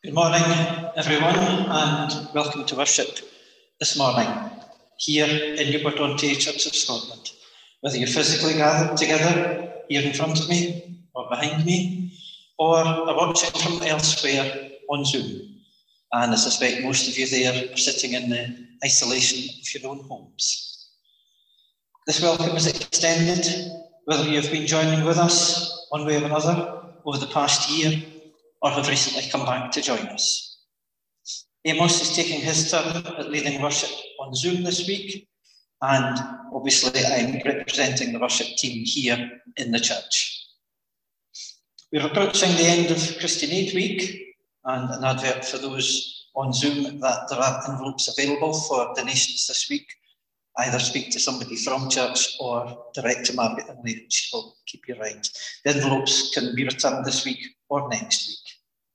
Good morning, everyone, and welcome to worship this morning here in Newport-on-Tay Church of Scotland. Whether you're physically gathered together here in front of me or behind me, or are watching from elsewhere on Zoom. And I suspect most of you there are sitting in the isolation of your own homes. This welcome is extended whether you've been joining with us one way or another over the past year or have recently come back to join us. Amos is taking his turn at leading worship on Zoom this week, and obviously I'm representing the worship team here in the church. We're approaching the end of Christian Aid Week, and an advert for those on Zoom that there are envelopes available for donations this week. Either speak to somebody from church or direct to Margaret and she will keep you right. The envelopes can be returned this week or next week.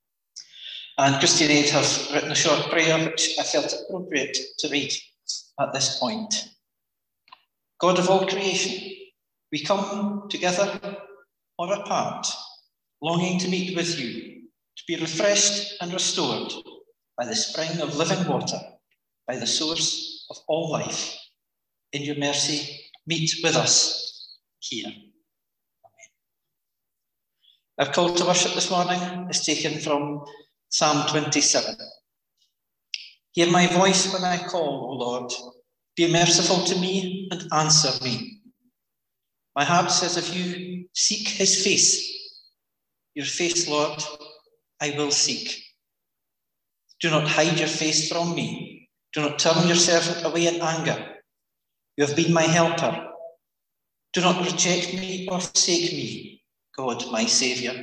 And Christian Aid have written a short prayer which I felt appropriate to read at this point. God of all creation, we come together or apart, longing to meet with you, to be refreshed and restored by the spring of living water, by the source of all life. In your mercy, meet with us here. Amen. Our call to worship this morning is taken from Psalm 27. Hear my voice when I call, O Lord. Be merciful to me and answer me. My heart says, if you seek his face, your face, Lord, I will seek. Do not hide your face from me. Do not turn your servant away in anger. You have been my helper. Do not reject me or forsake me, God, my Saviour.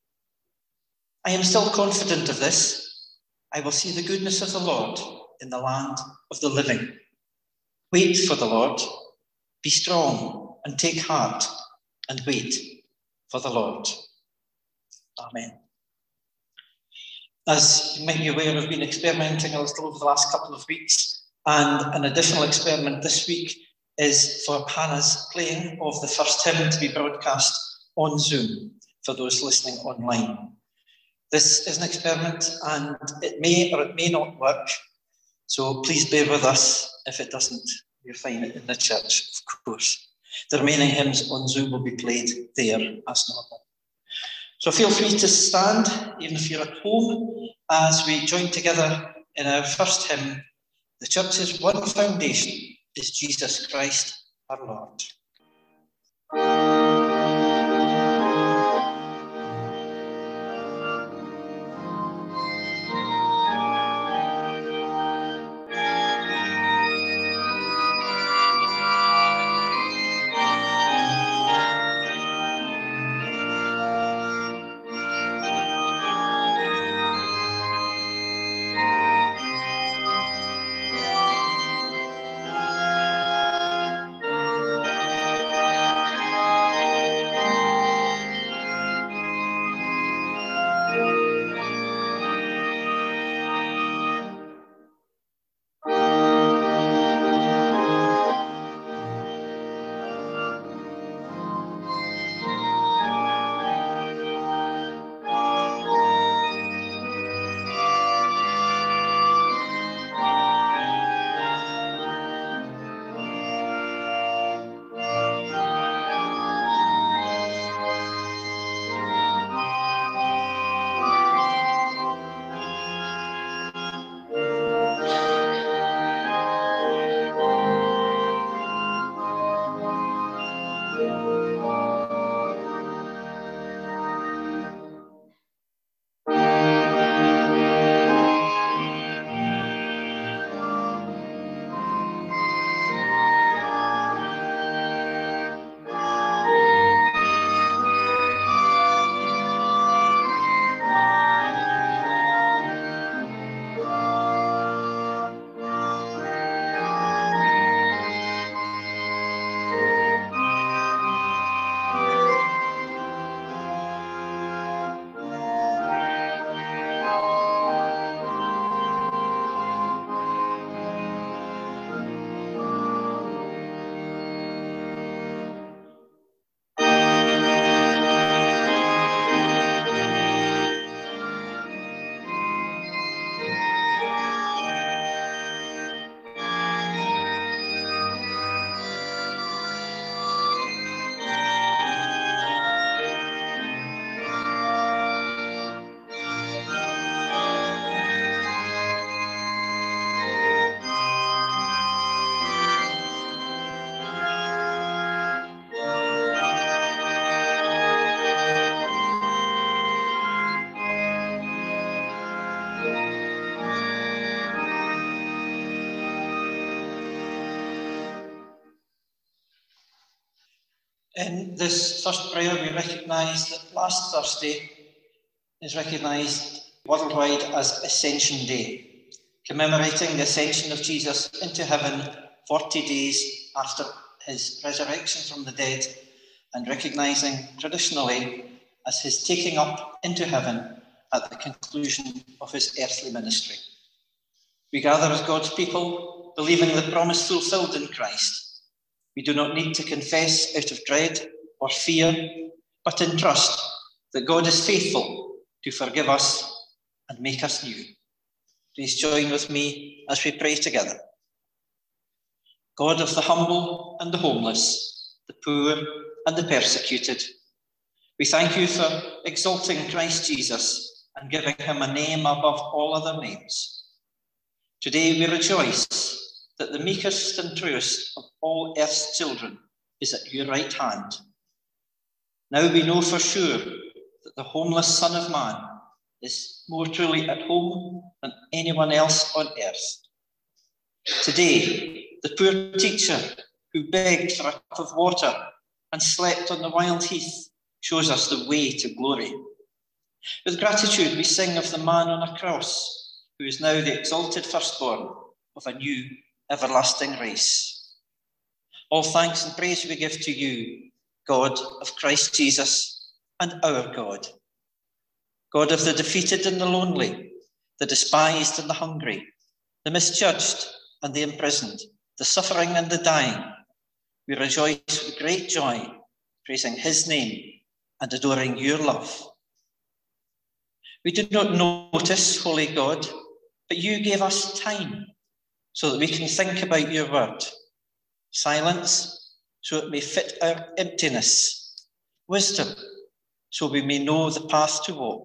I am still confident of this. I will see the goodness of the Lord in the land of the living. Wait for the Lord. Be strong and take heart and wait for the Lord. Amen. As you might be aware, I've been experimenting a little over the last couple of weeks, and an additional experiment this week is for Hannah's playing of the first hymn to be broadcast on Zoom for those listening online. This is an experiment and it may or it may not work, so please bear with us if it doesn't. You'll find it in the church, of course. The remaining hymns on Zoom will be played there as normal. So feel free to stand, even if you're at home, as we join together in our first hymn. The church's one foundation is Jesus Christ our Lord. In this first prayer, we recognise that last Thursday is recognised worldwide as Ascension Day, commemorating the ascension of Jesus into heaven 40 days after his resurrection from the dead, and recognising traditionally as his taking up into heaven at the conclusion of his earthly ministry. We gather as God's people, believing the promise fulfilled in Christ. We do not need to confess out of dread or fear, but in trust that God is faithful to forgive us and make us new. Please join with me as we pray together. God of the humble and the homeless, the poor and the persecuted, we thank you for exalting Christ Jesus and giving him a name above all other names. Today we rejoice that the meekest and truest of all earth's children is at your right hand. Now we know for sure that the homeless Son of Man is more truly at home than anyone else on earth. Today, the poor teacher who begged for a cup of water and slept on the wild heath shows us the way to glory. With gratitude, we sing of the man on a cross who is now the exalted firstborn of a new everlasting race. All thanks and praise we give to you, God of Christ Jesus and our God. God of the defeated and the lonely, the despised and the hungry, the misjudged and the imprisoned, the suffering and the dying, we rejoice with great joy, praising his name and adoring your love. We did not notice, Holy God, but you gave us time so that we can think about your word. Silence, so it may fit our emptiness. Wisdom, so we may know the path to walk.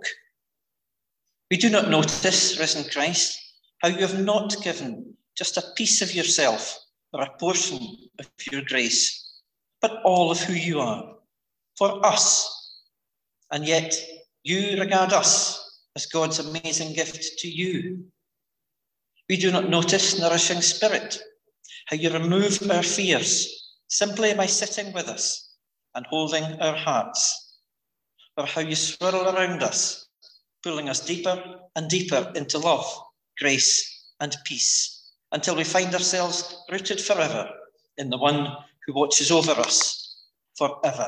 We do not notice, risen Christ, how you have not given just a piece of yourself or a portion of your grace, but all of who you are, for us. And yet you regard us as God's amazing gift to you. We do not notice, nourishing Spirit, how you remove our fears simply by sitting with us and holding our hearts, or how you swirl around us, pulling us deeper and deeper into love, grace, and peace, until we find ourselves rooted forever in the one who watches over us forever.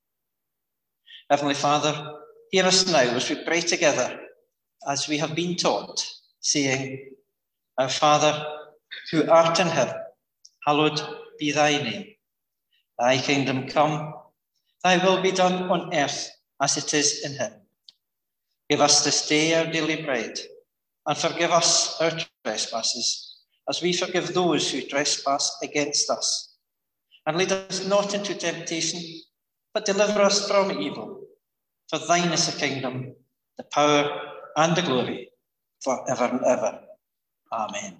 Heavenly Father, hear us now as we pray together, as we have been taught, saying, Our Father, who art in heaven, hallowed be thy name. Thy kingdom come, thy will be done on earth as it is in heaven. Give us this day our daily bread, and forgive us our trespasses, as we forgive those who trespass against us. And lead us not into temptation, but deliver us from evil. For thine is the kingdom, the power, and the glory, forever and ever. Amen.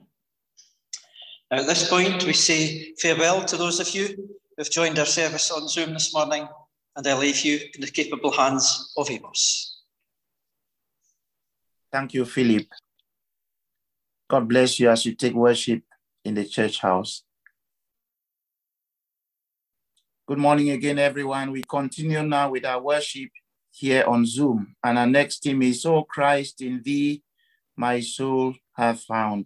Now at this point, we say farewell to those of you who have joined our service on Zoom this morning, and I leave you in the capable hands of Amos. Thank you, Philip. God bless you as you take worship in the church house. Good morning again, everyone. We continue now with our worship here on Zoom. And our next theme is, O Christ, in thee my soul hath found.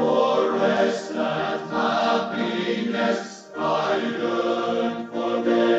For rest and happiness I yearn for them.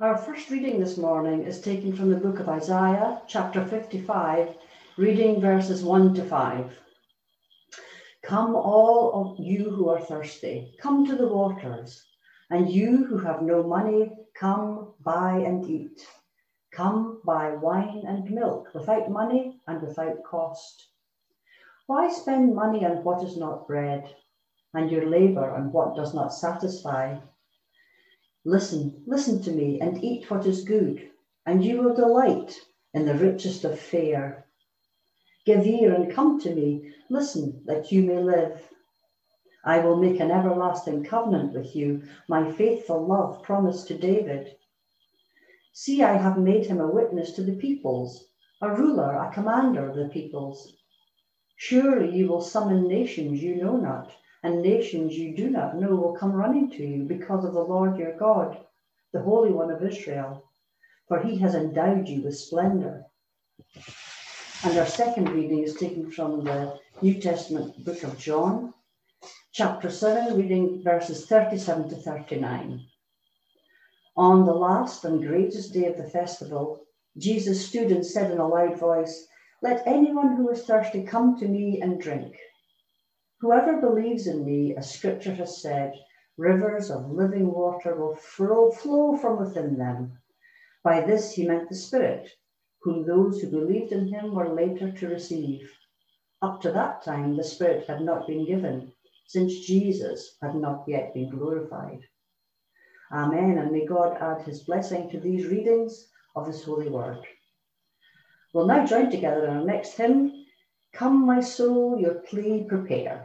Our first reading this morning is taken from the book of Isaiah, chapter 55, reading verses 1 to 5. Come, all of you who are thirsty, come to the waters, and you who have no money, come, buy and eat. Come, buy wine and milk without money and without cost. Why spend money on what is not bread, and your labor on what does not satisfy? Listen to me and eat what is good, and you will delight in the richest of fare. Give ear and come to me, listen that you may live. I will make an everlasting covenant with you, my faithful love promised to David. See, I have made him a witness to the peoples, a ruler, a commander of the peoples. Surely you will summon nations you know not, and nations you do not know will come running to you because of the Lord your God, the Holy One of Israel, for he has endowed you with splendor. And our second reading is taken from the New Testament book of John, chapter 7, reading verses 37 to 39. On the last and greatest day of the festival, Jesus stood and said in a loud voice, "Let anyone who is thirsty come to me and drink. Whoever believes in me, as scripture has said, rivers of living water will flow from within them." By this he meant the Spirit, whom those who believed in him were later to receive. Up to that time, the Spirit had not been given, since Jesus had not yet been glorified. Amen, and may God add his blessing to these readings of his holy word. We'll now join together in our next hymn, "Come, my soul, your plea prepare."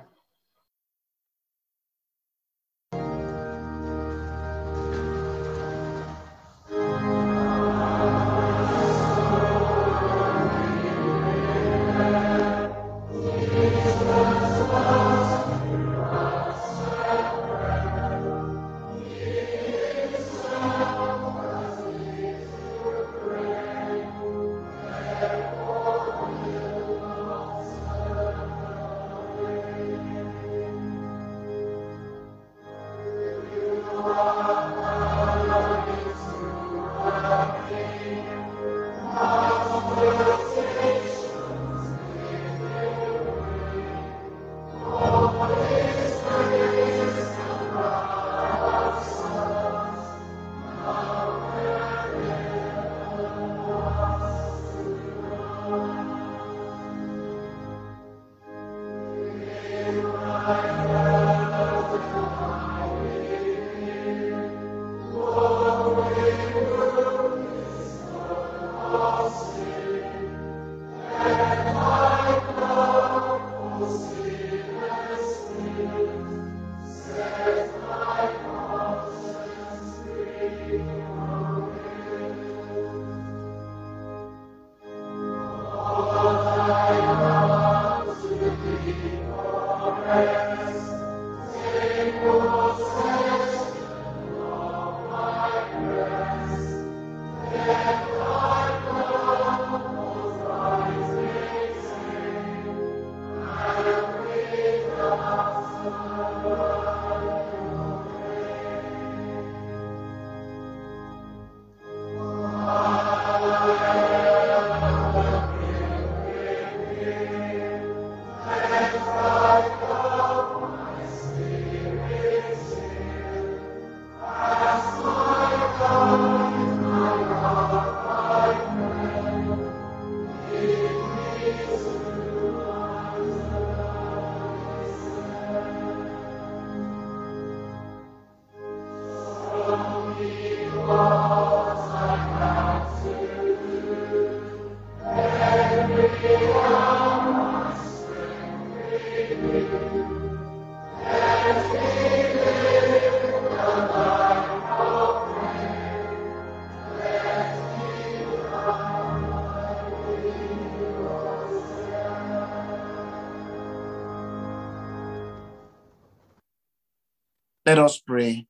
Let us pray.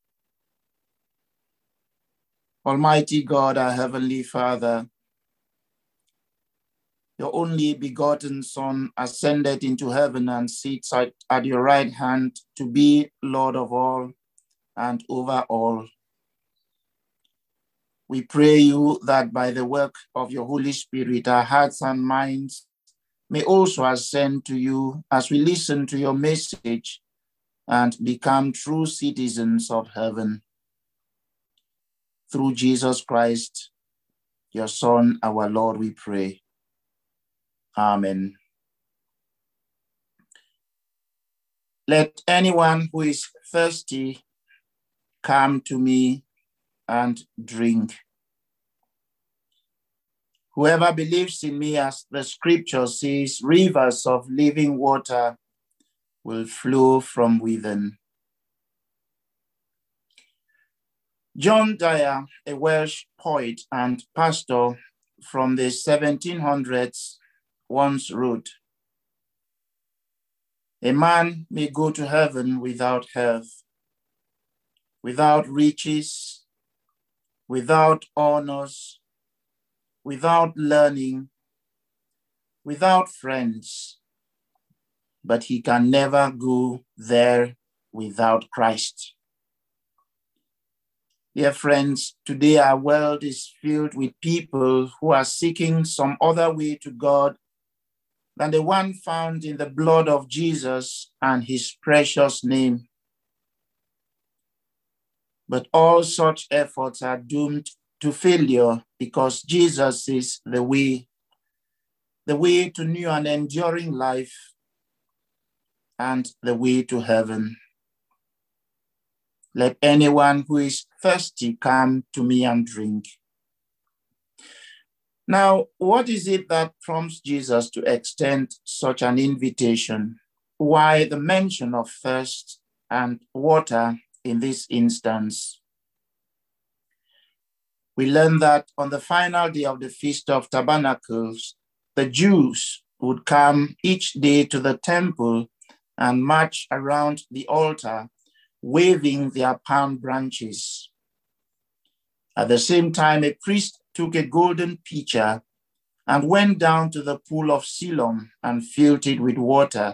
Almighty God, our Heavenly Father, your only begotten Son ascended into heaven and sits at your right hand to be Lord of all and over all. We pray you that by the work of your Holy Spirit, our hearts and minds may also ascend to you as we listen to your message and become true citizens of heaven. Through Jesus Christ, your Son, our Lord, we pray. Amen. Let anyone who is thirsty come to me and drink. Whoever believes in me, as the scripture says, rivers of living water will flow from within. John Dyer, a Welsh poet and pastor from the 1700s, once wrote, "A man may go to heaven without health, without riches, without honors, without learning, without friends, but he can never go there without Christ." Dear friends, today our world is filled with people who are seeking some other way to God than the one found in the blood of Jesus and his precious name. But all such efforts are doomed to failure because Jesus is the way to new and enduring life, and the way to heaven. Let anyone who is thirsty come to me and drink. Now, what is it that prompts Jesus to extend such an invitation? Why the mention of thirst and water in this instance? We learn that on the final day of the Feast of Tabernacles, the Jews would come each day to the temple and march around the altar, waving their palm branches. At the same time, a priest took a golden pitcher and went down to the pool of Siloam and filled it with water.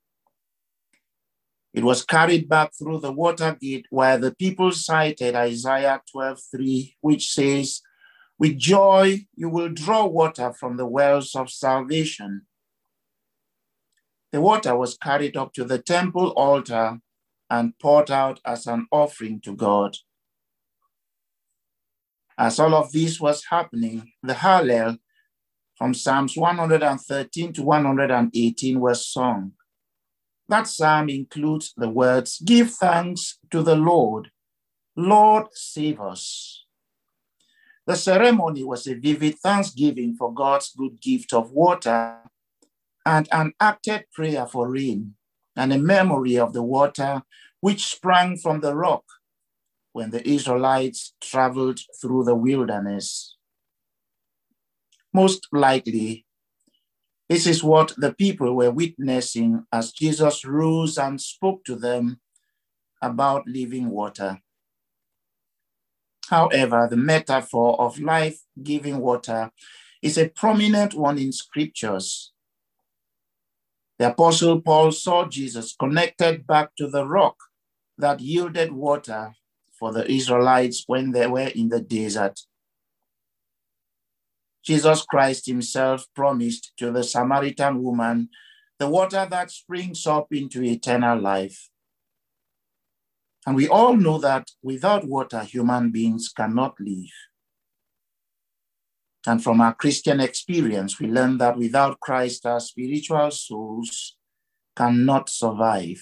It was carried back through the water gate where the people cited Isaiah 12:3, which says, "With joy you will draw water from the wells of salvation." The water was carried up to the temple altar and poured out as an offering to God. As all of this was happening, the Hallel from Psalms 113 to 118 was sung. That psalm includes the words, "Give thanks to the Lord. Lord, save us." The ceremony was a vivid thanksgiving for God's good gift of water and an acted prayer for rain, and a memory of the water which sprang from the rock when the Israelites traveled through the wilderness. Most likely, this is what the people were witnessing as Jesus rose and spoke to them about living water. However, the metaphor of life-giving water is a prominent one in scriptures. The Apostle Paul saw Jesus connected back to the rock that yielded water for the Israelites when they were in the desert. Jesus Christ himself promised to the Samaritan woman the water that springs up into eternal life. And we all know that without water, human beings cannot live. And from our Christian experience, we learn that without Christ, our spiritual souls cannot survive.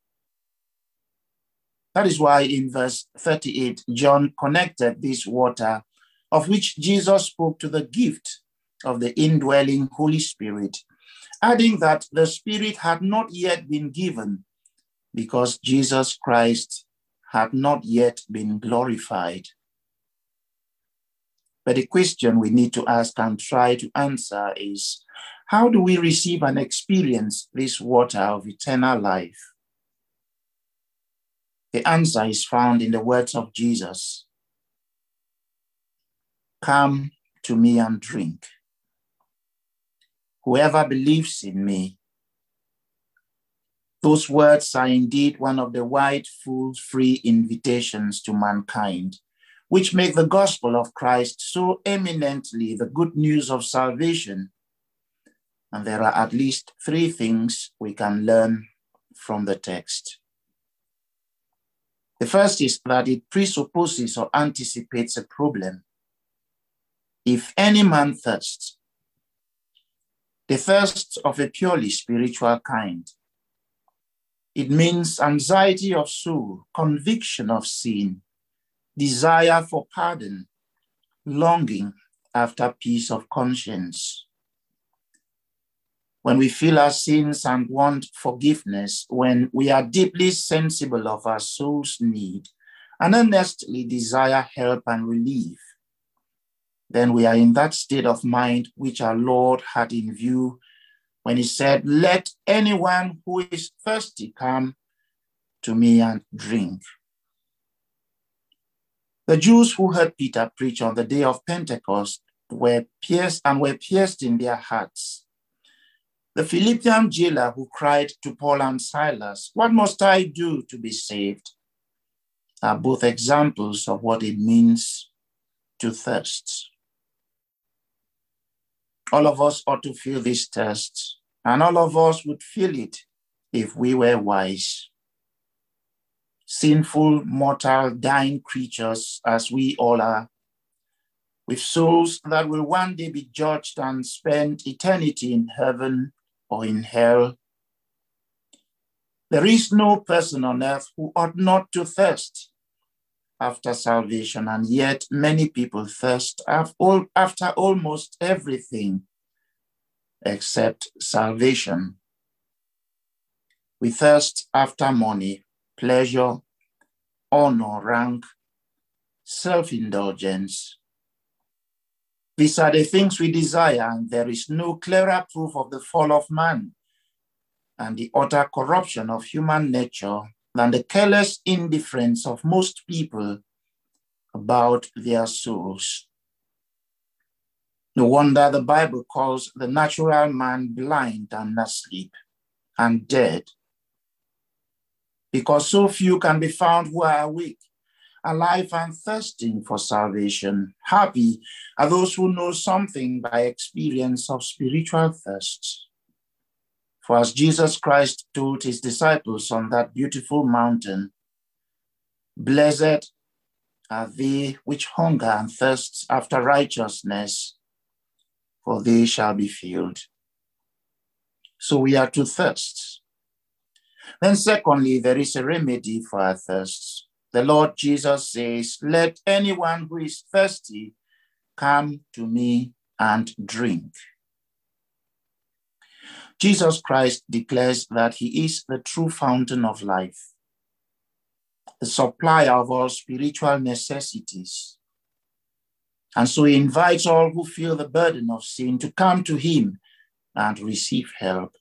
That is why in verse 38, John connected this water of which Jesus spoke to the gift of the indwelling Holy Spirit, adding that the Spirit had not yet been given because Jesus Christ had not yet been glorified. But the question we need to ask and try to answer is, how do we receive and experience this water of eternal life? The answer is found in the words of Jesus. "Come to me and drink. Whoever believes in me." Those words are indeed one of the wide, full, free invitations to mankind, which make the gospel of Christ so eminently the good news of salvation. And there are at least 3 things we can learn from the text. The first is that it presupposes or anticipates a problem. If any man thirsts, the thirst of a purely spiritual kind, it means anxiety of soul, conviction of sin, desire for pardon, longing after peace of conscience. When we feel our sins and want forgiveness, when we are deeply sensible of our soul's need and earnestly desire help and relief, then we are in that state of mind which our Lord had in view when he said, "Let anyone who is thirsty come to me and drink." The Jews who heard Peter preach on the day of Pentecost were pierced in their hearts. The Philippian jailer who cried to Paul and Silas, "What must I do to be saved?" are both examples of what it means to thirst. All of us ought to feel this thirst, and all of us would feel it if we were wise. Sinful, mortal, dying creatures as we all are, with souls that will one day be judged and spend eternity in heaven or in hell. There is no person on earth who ought not to thirst after salvation, and yet many people thirst after almost everything except salvation. We thirst after money, pleasure, honor, rank, self-indulgence. These are the things we desire, and there is no clearer proof of the fall of man and the utter corruption of human nature than the careless indifference of most people about their souls. No wonder the Bible calls the natural man blind and asleep and dead, because so few can be found who are awake, alive and thirsting for salvation. Happy are those who know something by experience of spiritual thirst. For as Jesus Christ told his disciples on that beautiful mountain, "Blessed are they which hunger and thirst after righteousness, for they shall be filled." So we are to thirst. Then secondly, there is a remedy for our thirsts. The Lord Jesus says, "Let anyone who is thirsty come to me and drink." Jesus Christ declares that he is the true fountain of life, the supplier of all spiritual necessities. And so he invites all who feel the burden of sin to come to him and receive help.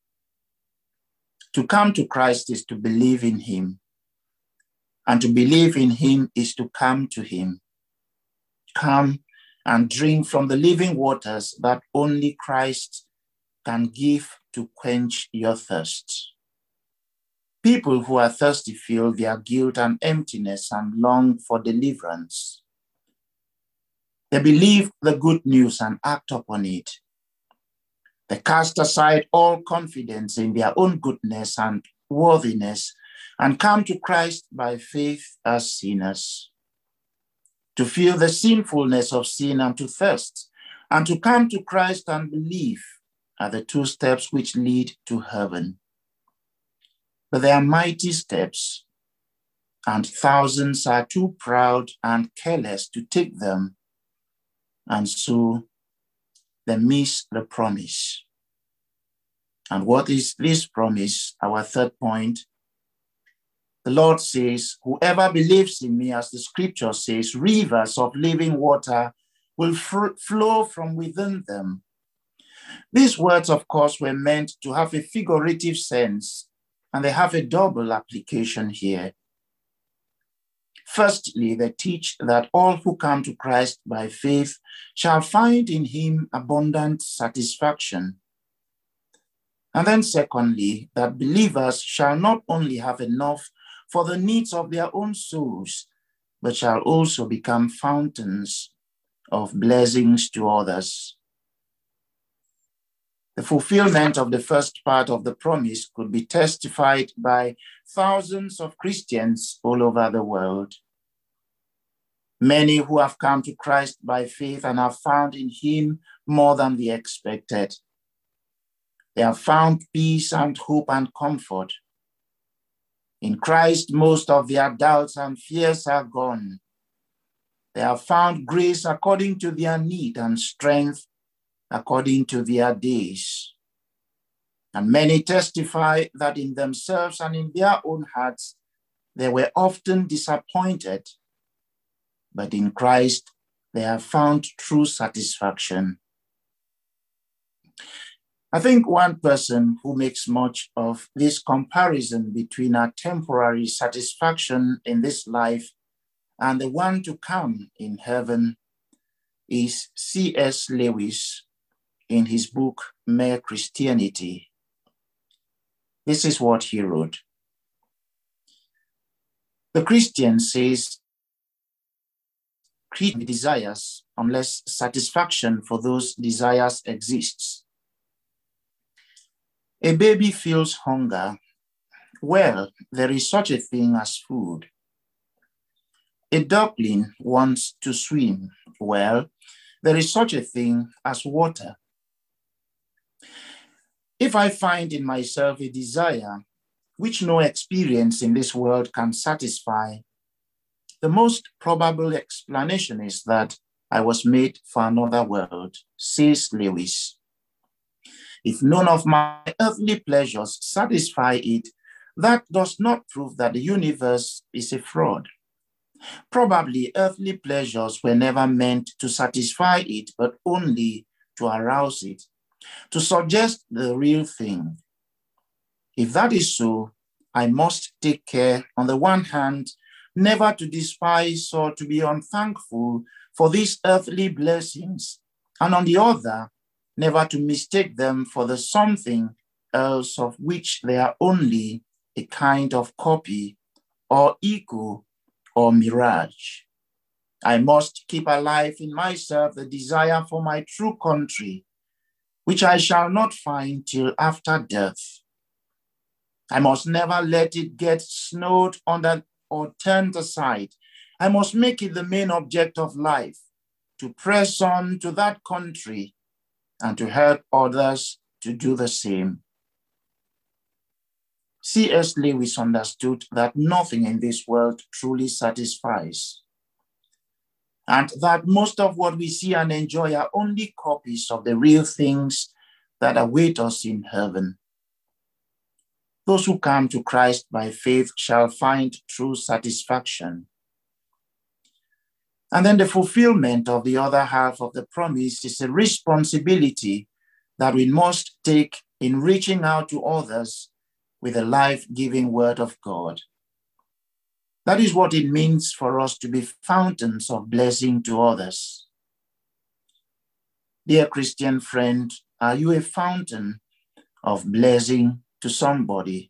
To come to Christ is to believe in him, and to believe in him is to come to him. Come and drink from the living waters that only Christ can give to quench your thirst. People who are thirsty feel their guilt and emptiness and long for deliverance. They believe the good news and act upon it. They cast aside all confidence in their own goodness and worthiness and come to Christ by faith as sinners. To feel the sinfulness of sin and to thirst, and to come to Christ and believe are the 2 steps which lead to heaven. But they are mighty steps, and thousands are too proud and careless to take them, and so they miss the promise. And what is this promise? Our third point. The Lord says, "Whoever believes in me," as the scripture says, "rivers of living water will flow from within them." These words, of course, were meant to have a figurative sense, and they have a double application here. Firstly, they teach that all who come to Christ by faith shall find in him abundant satisfaction. And then secondly, that believers shall not only have enough for the needs of their own souls, but shall also become fountains of blessings to others. The fulfillment of the first part of the promise could be testified by thousands of Christians all over the world. Many who have come to Christ by faith and have found in him more than they expected. They have found peace and hope and comfort. In Christ, most of their doubts and fears are gone. They have found grace according to their need and strength according to their days. And many testify that in themselves and in their own hearts, they were often disappointed, but in Christ, they have found true satisfaction. I think one person who makes much of this comparison between our temporary satisfaction in this life and the one to come in heaven is C.S. Lewis in his book, Mere Christianity. This is what he wrote. The Christian says, create desires unless satisfaction for those desires exists. A baby feels hunger. Well, there is such a thing as food. A duckling wants to swim. Well, there is such a thing as water. If I find in myself a desire which no experience in this world can satisfy, the most probable explanation is that I was made for another world, says Lewis. If none of my earthly pleasures satisfy it, that does not prove that the universe is a fraud. Probably earthly pleasures were never meant to satisfy it, but only to arouse it, to suggest the real thing. If that is so, I must take care, on the one hand, never to despise or to be unthankful for these earthly blessings, and on the other, never to mistake them for the something else of which they are only a kind of copy or echo or mirage. I must keep alive in myself the desire for my true country, which I shall not find till after death. I must never let it get snowed under or turned aside. I must make it the main object of life, to press on to that country and to help others to do the same. C.S. Lewis understood that nothing in this world truly satisfies, and that most of what we see and enjoy are only copies of the real things that await us in heaven. Those who come to Christ by faith shall find true satisfaction. And then the fulfillment of the other half of the promise is a responsibility that we must take in reaching out to others with the life-giving word of God. That is what it means for us to be fountains of blessing to others. Dear Christian friend, are you a fountain of blessing to somebody?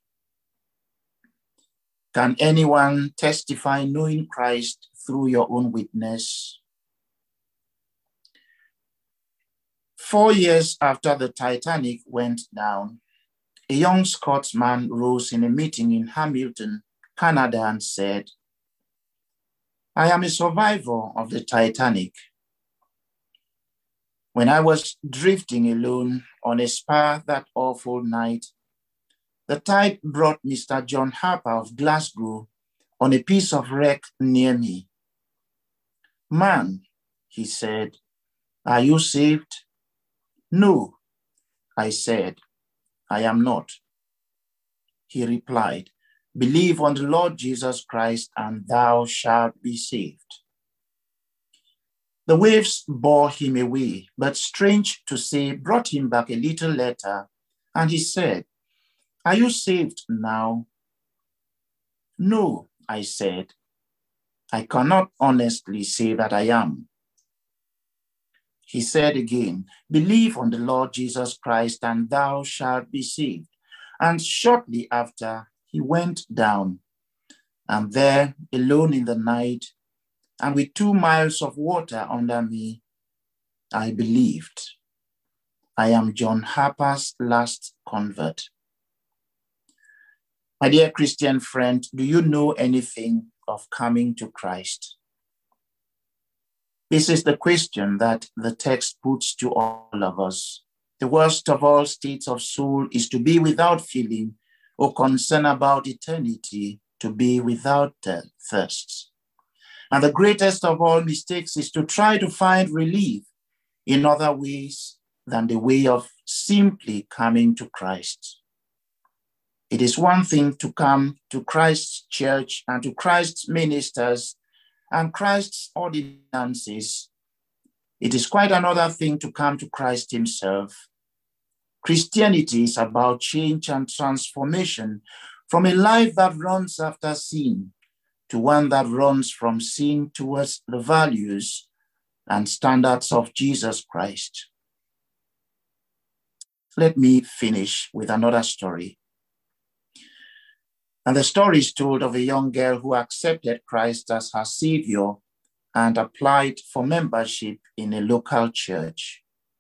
Can anyone testify knowing Christ through your own witness? 4 years after the Titanic went down, a young Scotsman rose in a meeting in Hamilton, Canada, and said, "I am a survivor of the Titanic. When I was drifting alone on a spar that awful night, the tide brought Mr. John Harper of Glasgow on a piece of wreck near me. 'Man,' he said, 'are you saved?' 'No,' I said, 'I am not.' He replied, 'Believe on the Lord Jesus Christ and thou shalt be saved.' The waves bore him away, but strange to say, brought him back a little later, and he said, 'Are you saved now?' 'No,' I said, 'I cannot honestly say that I am.' He said again, 'Believe on the Lord Jesus Christ and thou shalt be saved.' And shortly after, he went down, and there, alone in the night, and with 2 miles of water under me, I believed. I am John Harper's last convert. My dear Christian friend, do you know anything of coming to Christ? This is the question that the text puts to all of us. The worst of all states of soul is to be without feeling or concern about eternity, to be without thirst. And the greatest of all mistakes is to try to find relief in other ways than the way of simply coming to Christ. It is one thing to come to Christ's church and to Christ's ministers and Christ's ordinances. It is quite another thing to come to Christ himself. Christianity is about change and transformation from a life that runs after sin to one that runs from sin towards the values and standards of Jesus Christ. Let me finish with another story. And the story is told of a young girl who accepted Christ as her savior and applied for membership in a local church.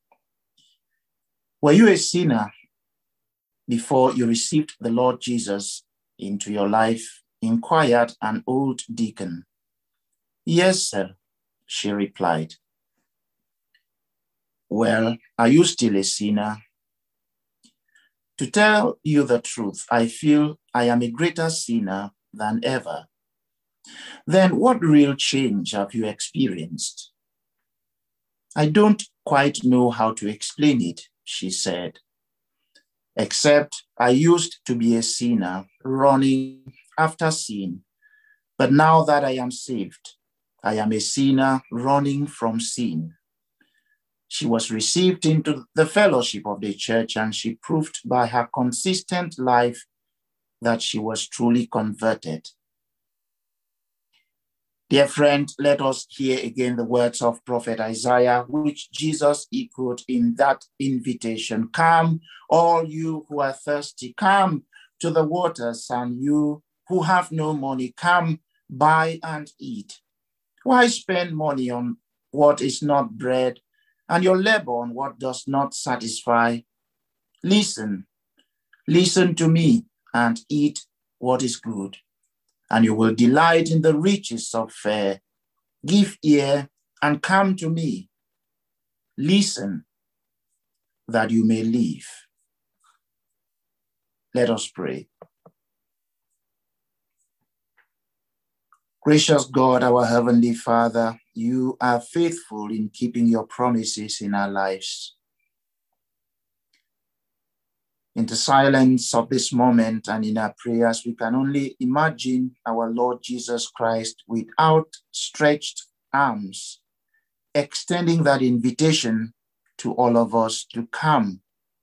Were you a sinner before you received the Lord Jesus into your life? Inquired an old deacon. Yes, sir, she replied. Well, are you still a sinner? To tell you the truth, I feel I am a greater sinner than ever. Then what real change have you experienced? I don't quite know how to explain it, she said, except I used to be a sinner running after sin, but now that I am saved, I am a sinner running from sin. She was received into the fellowship of the church, and she proved by her consistent life that she was truly converted. Dear friend, let us hear again the words of Prophet Isaiah, which Jesus echoed in that invitation. Come, all you who are thirsty, come to the waters, and you who have no money, come, buy and eat. Why spend money on what is not bread, and your labor on what does not satisfy? Listen to me and eat what is good, and you will delight in the riches of fare. Give ear and come to me. Listen that you may live. Let us pray. Gracious God, our Heavenly Father, you are faithful in keeping your promises in our lives. In the silence of this moment and in our prayers, we can only imagine our Lord Jesus Christ with outstretched arms, extending that invitation to all of us to come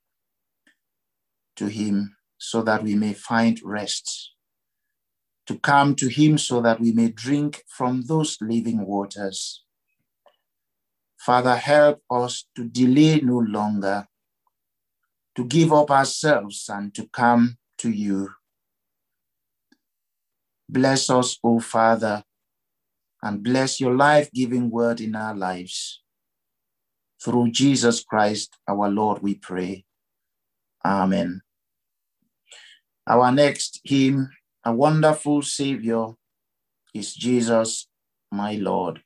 to him so that we may find rest, to come to him so that we may drink from those living waters. Father, help us to delay no longer, to give up ourselves and to come to you. Bless us, O Father, and bless your life-giving word in our lives. Through Jesus Christ, our Lord, we pray. Amen. Our next hymn, A Wonderful Savior, is Jesus, my Lord.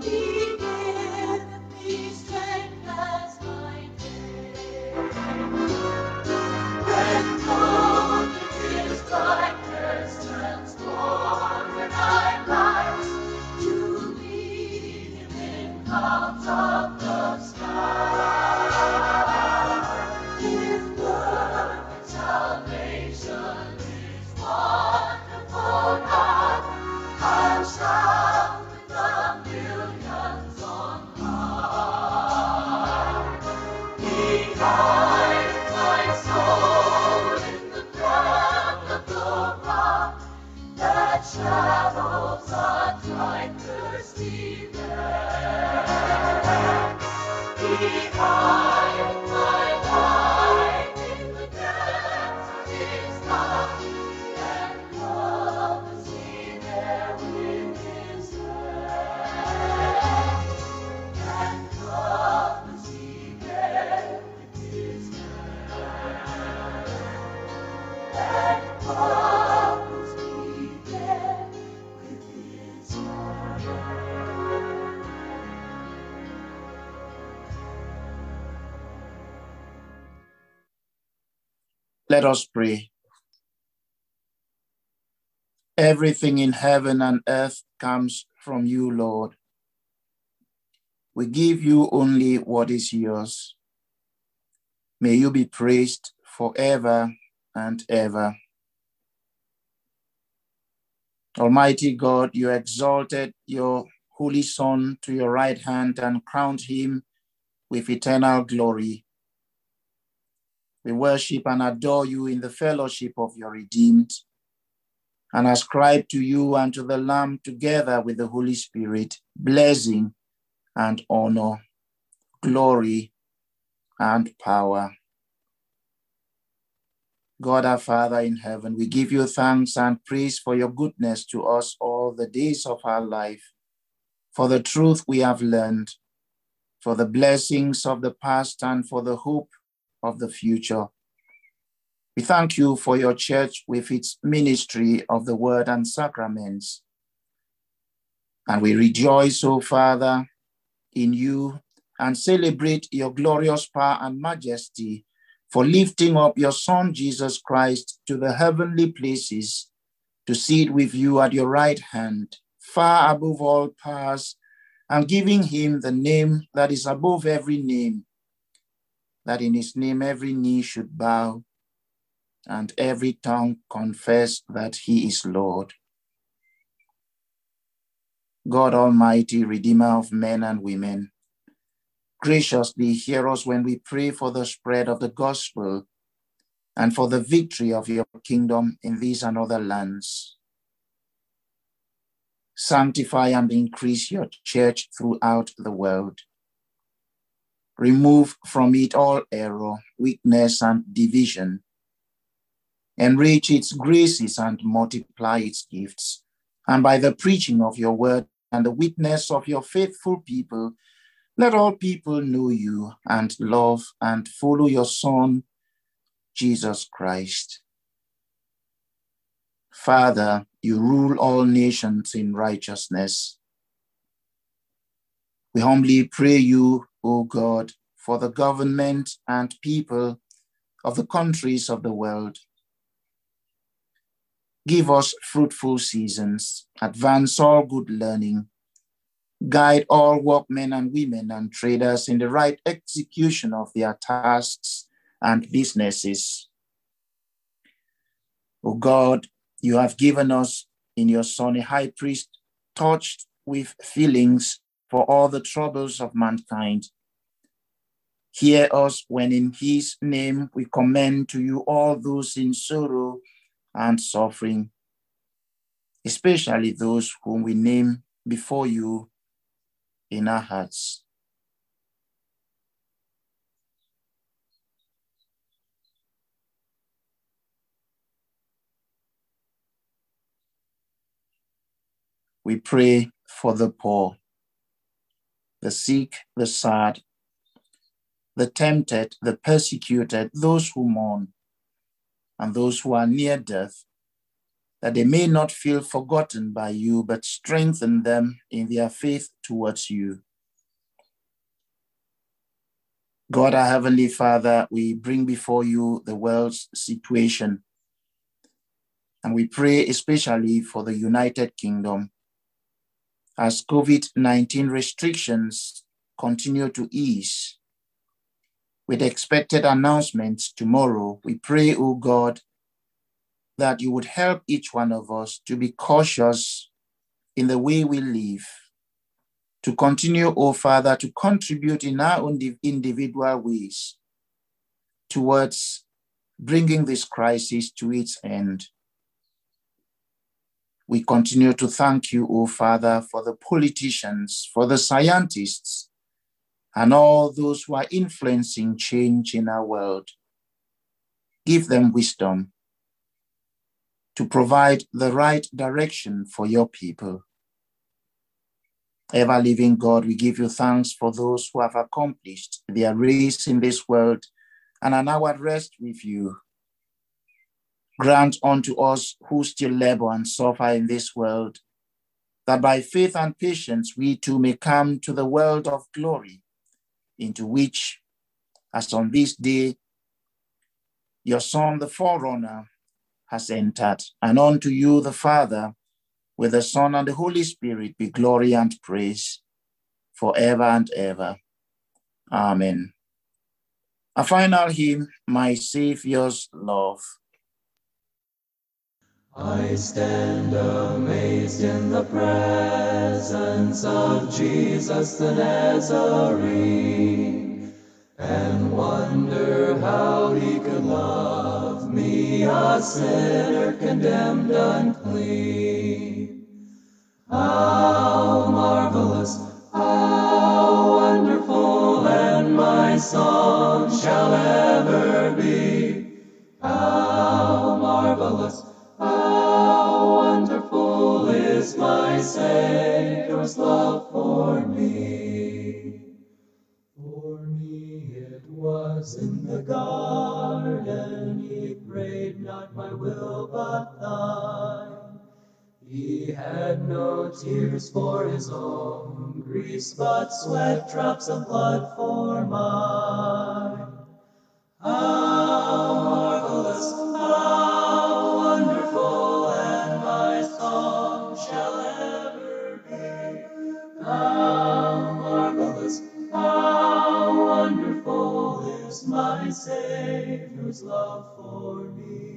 Let us pray. Everything in heaven and earth comes from you, Lord. We give you only what is yours. May you be praised forever and ever. Almighty God, you exalted your Holy Son to your right hand and crowned him with eternal glory. We worship and adore you in the fellowship of your redeemed, and ascribe to you and to the Lamb together with the Holy Spirit blessing and honor, glory and power. God our Father in heaven, we give you thanks and praise for your goodness to us all the days of our life, for the truth we have learned, for the blessings of the past and for the hope of the future. We thank you for your church with its ministry of the word and sacraments. And we rejoice, O Father, in you and celebrate your glorious power and majesty for lifting up your Son, Jesus Christ, to the heavenly places to sit with you at your right hand, far above all powers, and giving him the name that is above every name, that in his name every knee should bow and every tongue confess that he is Lord. God Almighty, Redeemer of men and women, graciously hear us when we pray for the spread of the gospel and for the victory of your kingdom in these and other lands. Sanctify and increase your church throughout the world. Remove from it all error, weakness, and division. Enrich its graces and multiply its gifts. And by the preaching of your word and the witness of your faithful people, let all people know you and love and follow your Son, Jesus Christ. Father, you rule all nations in righteousness. We humbly pray you, O God, for the government and people of the countries of the world. Give us fruitful seasons, advance all good learning, guide all workmen and women and traders in the right execution of their tasks and businesses. O God, you have given us in your Son a high priest touched with feelings for all the troubles of mankind. Hear us when in his name we commend to you all those in sorrow and suffering, especially those whom we name before you in our hearts. We pray for the poor, the sick, the sad, the tempted, the persecuted, those who mourn, and those who are near death, that they may not feel forgotten by you, but strengthen them in their faith towards you. God, our Heavenly Father, we bring before you the world's situation, and we pray especially for the United Kingdom. As COVID-19 restrictions continue to ease, with expected announcements tomorrow, we pray, O God, that you would help each one of us to be cautious in the way we live, to continue, O Father, to contribute in our own individual ways towards bringing this crisis to its end. We continue to thank you, O Father, for the politicians, for the scientists, and all those who are influencing change in our world. Give them wisdom to provide the right direction for your people. Ever-living God, we give you thanks for those who have accomplished their race in this world and are now at rest with you. Grant unto us who still labor and suffer in this world, that by faith and patience we too may come to the world of glory, into which, as on this day, your Son, the forerunner, has entered. And unto you, the Father, with the Son and the Holy Spirit, be glory and praise forever and ever. Amen. A final hymn, My Saviour's Love. I stand amazed in the presence of Jesus the Nazarene, and wonder how he could love me, a sinner condemned unclean. How marvelous, how wonderful, and my song shall ever be. How marvelous, how wonderful is my Savior's love for me. For me it was in the garden, he prayed, not my will but thine. He had no tears for his own griefs, but sweat drops of blood for mine. How marvelous, how wonderful, and my song shall ever be. How marvelous, how wonderful is my Savior's love for me.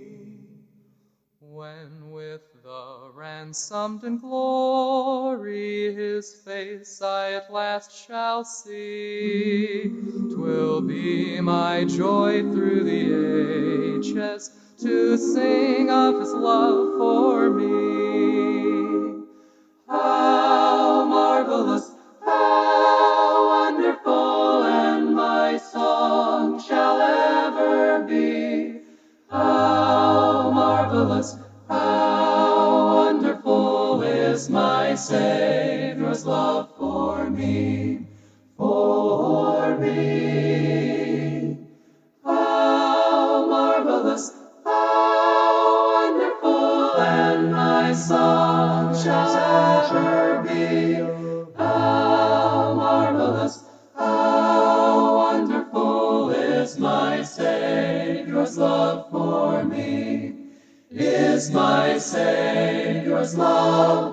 When with the ransomed in glory his face I at last shall see, 'twill be my joy through the ages to sing of his love for me. How marvelous, how wonderful, and my song shall ever be. How marvelous, how wonderful is my Savior's love for me, for me. How marvelous, how wonderful, and my song shall ever be. How marvelous, how wonderful is my Savior's love for me, is my Savior's love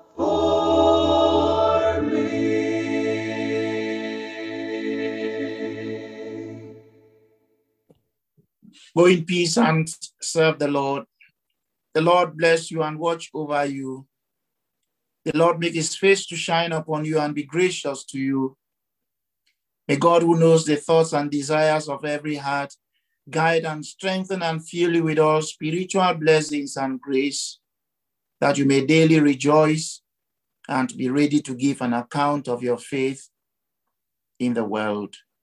for me. Go in peace and serve the Lord. The Lord bless you and watch over you. The Lord make his face to shine upon you and be gracious to you. May God, who knows the thoughts and desires of every heart, guide and strengthen and fill you with all spiritual blessings and grace, that you may daily rejoice and be ready to give an account of your faith in the world.